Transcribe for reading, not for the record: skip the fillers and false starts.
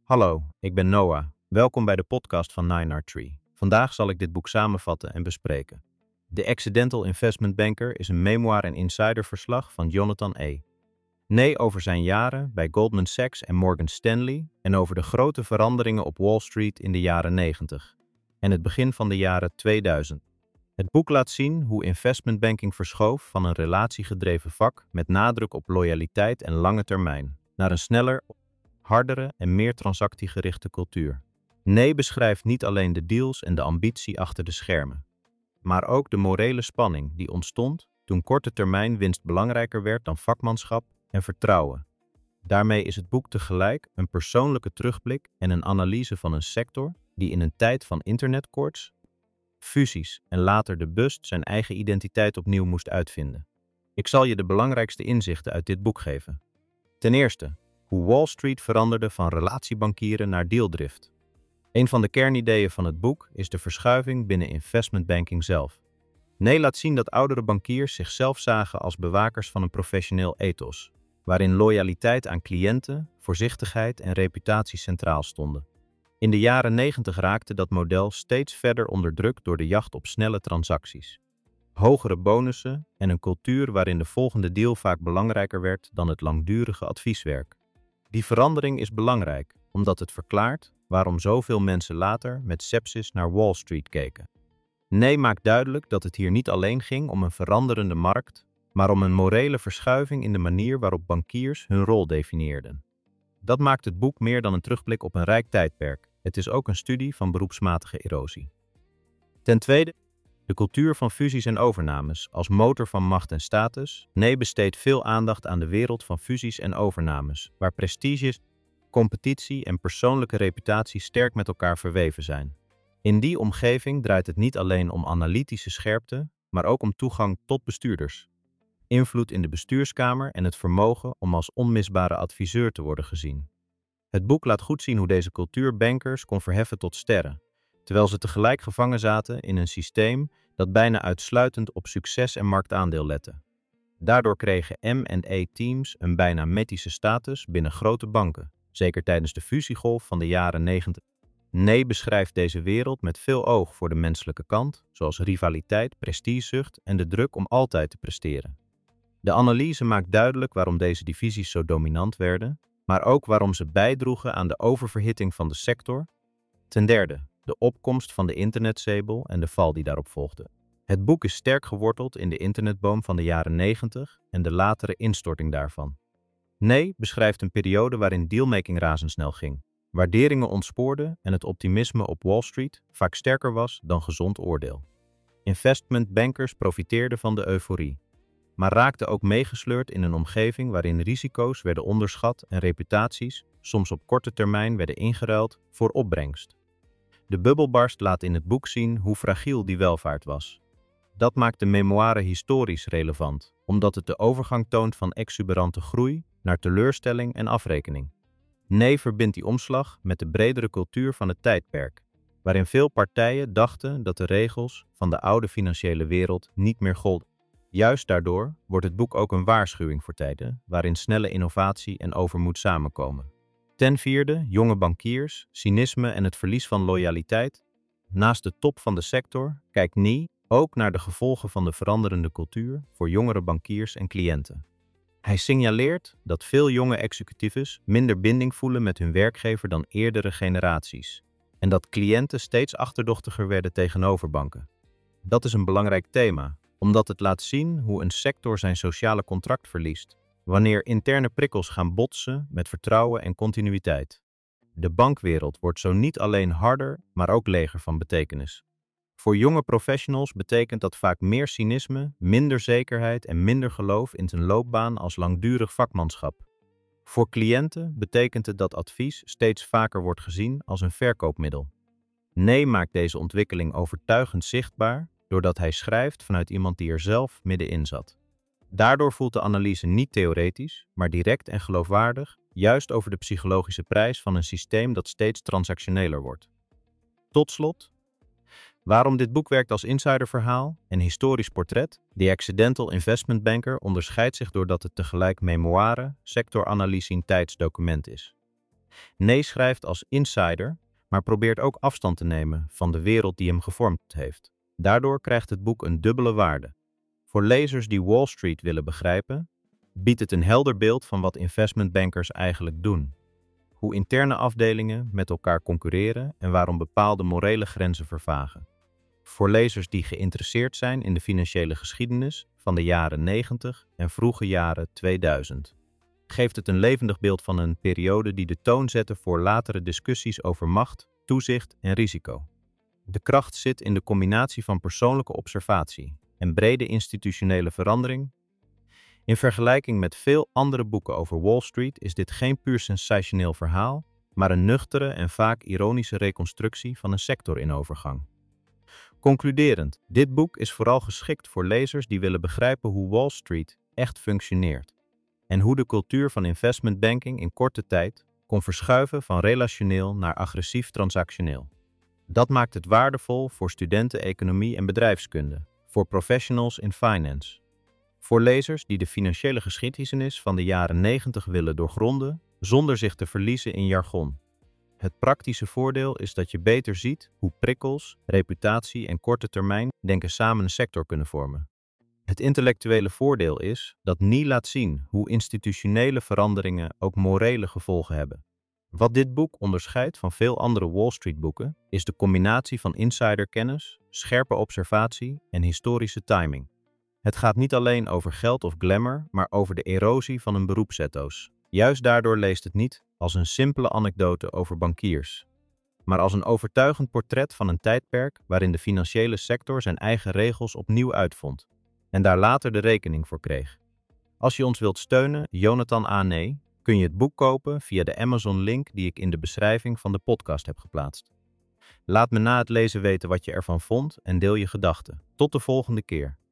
Hallo, ik ben Noah. Welkom bij de podcast van 9R3. Vandaag zal ik dit boek samenvatten en bespreken. The Accidental Investment Banker is een memoir en insiderverslag van Jonathan E. Nee over zijn jaren bij Goldman Sachs en Morgan Stanley en over de grote veranderingen op Wall Street in de jaren 90 en het begin van de jaren 2000. Het boek laat zien hoe investmentbanking verschoof van een relatiegedreven vak met nadruk op loyaliteit en lange termijn naar een sneller, hardere en meer transactiegerichte cultuur. Nee beschrijft niet alleen de deals en de ambitie achter de schermen, maar ook de morele spanning die ontstond toen korte termijn winst belangrijker werd dan vakmanschap en vertrouwen. Daarmee is het boek tegelijk een persoonlijke terugblik en een analyse van een sector die in een tijd van internetcourts, fusies en later de bust zijn eigen identiteit opnieuw moest uitvinden. Ik zal je de belangrijkste inzichten uit dit boek geven. Ten eerste, hoe Wall Street veranderde van relatiebankieren naar dealdrift. Een van de kernideeën van het boek is de verschuiving binnen investmentbanking zelf. Nee laat zien dat oudere bankiers zichzelf zagen als bewakers van een professioneel ethos, waarin loyaliteit aan cliënten, voorzichtigheid en reputatie centraal stonden. In de jaren 90 raakte dat model steeds verder onder druk door de jacht op snelle transacties. Hogere bonussen en een cultuur waarin de volgende deal vaak belangrijker werd dan het langdurige advieswerk. Die verandering is belangrijk, omdat het verklaart waarom zoveel mensen later met sepsis naar Wall Street keken. Nee maakt duidelijk dat het hier niet alleen ging om een veranderende markt, maar om een morele verschuiving in de manier waarop bankiers hun rol definieerden. Dat maakt het boek meer dan een terugblik op een rijk tijdperk. Het is ook een studie van beroepsmatige erosie. Ten tweede, de cultuur van fusies en overnames als motor van macht en status. Nee besteedt veel aandacht aan de wereld van fusies en overnames, waar prestige, competitie en persoonlijke reputatie sterk met elkaar verweven zijn. In die omgeving draait het niet alleen om analytische scherpte, maar ook om toegang tot bestuurders, invloed in de bestuurskamer en het vermogen om als onmisbare adviseur te worden gezien. Het boek laat goed zien hoe deze cultuur bankers kon verheffen tot sterren, terwijl ze tegelijk gevangen zaten in een systeem dat bijna uitsluitend op succes en marktaandeel lette. Daardoor kregen M&A-teams een bijna mythische status binnen grote banken, zeker tijdens de fusiegolf van de jaren 90. Nee beschrijft deze wereld met veel oog voor de menselijke kant, zoals rivaliteit, prestigezucht en de druk om altijd te presteren. De analyse maakt duidelijk waarom deze divisies zo dominant werden, maar ook waarom ze bijdroegen aan de oververhitting van de sector. Ten derde, de opkomst van de internetzebel en de val die daarop volgde. Het boek is sterk geworteld in de internetboom van de jaren 90 en de latere instorting daarvan. Nee beschrijft een periode waarin dealmaking razendsnel ging, waarderingen ontspoorden en het optimisme op Wall Street vaak sterker was dan gezond oordeel. Investmentbankers profiteerden van de euforie, maar raakten ook meegesleurd in een omgeving waarin risico's werden onderschat en reputaties soms op korte termijn werden ingeruild voor opbrengst. De bubbelbarst laat in het boek zien hoe fragiel die welvaart was. Dat maakt de memoire historisch relevant, omdat het de overgang toont van exuberante groei naar teleurstelling en afrekening. Nee verbindt die omslag met de bredere cultuur van het tijdperk, waarin veel partijen dachten dat de regels van de oude financiële wereld niet meer golden. Juist daardoor wordt het boek ook een waarschuwing voor tijden waarin snelle innovatie en overmoed samenkomen. Ten vierde, jonge bankiers, cynisme en het verlies van loyaliteit. Naast de top van de sector kijkt Nee ook naar de gevolgen van de veranderende cultuur voor jongere bankiers en cliënten. Hij signaleert dat veel jonge executives minder binding voelen met hun werkgever dan eerdere generaties en dat cliënten steeds achterdochtiger werden tegenover banken. Dat is een belangrijk thema, omdat het laat zien hoe een sector zijn sociale contract verliest wanneer interne prikkels gaan botsen met vertrouwen en continuïteit. De bankwereld wordt zo niet alleen harder, maar ook leger van betekenis. Voor jonge professionals betekent dat vaak meer cynisme, minder zekerheid en minder geloof in zijn loopbaan als langdurig vakmanschap. Voor cliënten betekent het dat advies steeds vaker wordt gezien als een verkoopmiddel. Nee maakt deze ontwikkeling overtuigend zichtbaar, doordat hij schrijft vanuit iemand die er zelf middenin zat. Daardoor voelt de analyse niet theoretisch, maar direct en geloofwaardig, juist over de psychologische prijs van een systeem dat steeds transactioneler wordt. Tot slot, waarom dit boek werkt als insiderverhaal en historisch portret. The Accidental Investment Banker onderscheidt zich doordat het tegelijk memoire, sectoranalyse en tijdsdocument is. Nee schrijft als insider, maar probeert ook afstand te nemen van de wereld die hem gevormd heeft. Daardoor krijgt het boek een dubbele waarde. Voor lezers die Wall Street willen begrijpen, biedt het een helder beeld van wat investmentbankers eigenlijk doen. Hoe interne afdelingen met elkaar concurreren en waarom bepaalde morele grenzen vervagen. Voor lezers die geïnteresseerd zijn in de financiële geschiedenis van de jaren 90 en vroege jaren 2000, geeft het een levendig beeld van een periode die de toon zette voor latere discussies over macht, toezicht en risico. De kracht zit in de combinatie van persoonlijke observatie en brede institutionele verandering. In vergelijking met veel andere boeken over Wall Street is dit geen puur sensationeel verhaal, maar een nuchtere en vaak ironische reconstructie van een sector in overgang. Concluderend, dit boek is vooral geschikt voor lezers die willen begrijpen hoe Wall Street echt functioneert en hoe de cultuur van investmentbanking in korte tijd kon verschuiven van relationeel naar agressief transactioneel. Dat maakt het waardevol voor studenten economie en bedrijfskunde, voor professionals in finance, voor lezers die de financiële geschiedenis van de jaren 90 willen doorgronden zonder zich te verliezen in jargon. Het praktische voordeel is dat je beter ziet hoe prikkels, reputatie en korte termijn denken samen een sector kunnen vormen. Het intellectuele voordeel is dat Nie laat zien hoe institutionele veranderingen ook morele gevolgen hebben. Wat dit boek onderscheidt van veel andere Wall Street boeken is de combinatie van insiderkennis, scherpe observatie en historische timing. Het gaat niet alleen over geld of glamour, maar over de erosie van een beroepsethos. Juist daardoor leest het niet als een simpele anekdote over bankiers, maar als een overtuigend portret van een tijdperk waarin de financiële sector zijn eigen regels opnieuw uitvond en daar later de rekening voor kreeg. Als je ons wilt steunen, Jonathan A. Nee, kun je het boek kopen via de Amazon-link die ik in de beschrijving van de podcast heb geplaatst. Laat me na het lezen weten wat je ervan vond en deel je gedachten. Tot de volgende keer.